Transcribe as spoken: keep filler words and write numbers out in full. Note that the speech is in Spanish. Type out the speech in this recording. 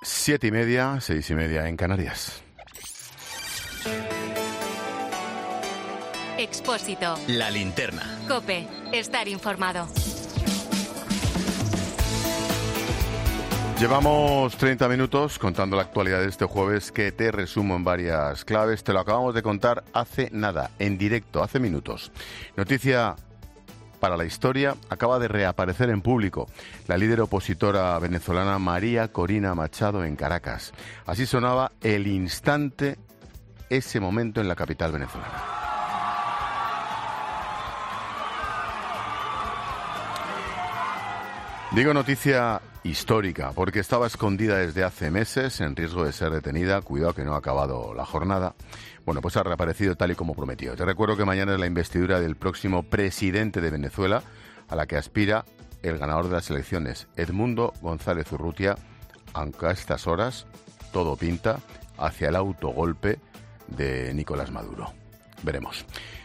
Siete y media, seis y media en Canarias. Expósito. La linterna. COPE. Estar informado. Llevamos treinta minutos contando la actualidad de este jueves, que te resumo en varias claves. Te lo acabamos de contar hace nada, en directo, hace minutos. Noticia para la historia: acaba de reaparecer en público la líder opositora venezolana María Corina Machado en Caracas. Así sonaba el instante, ese momento en la capital venezolana. Digo noticia histórica porque estaba escondida desde hace meses, en riesgo de ser detenida. Cuidado que no ha acabado la jornada. Bueno, pues ha reaparecido tal y como prometió. Te recuerdo que mañana es la investidura del próximo presidente de Venezuela, a la que aspira el ganador de las elecciones, Edmundo González Urrutia, aunque a estas horas todo pinta hacia el autogolpe de Nicolás Maduro. Veremos.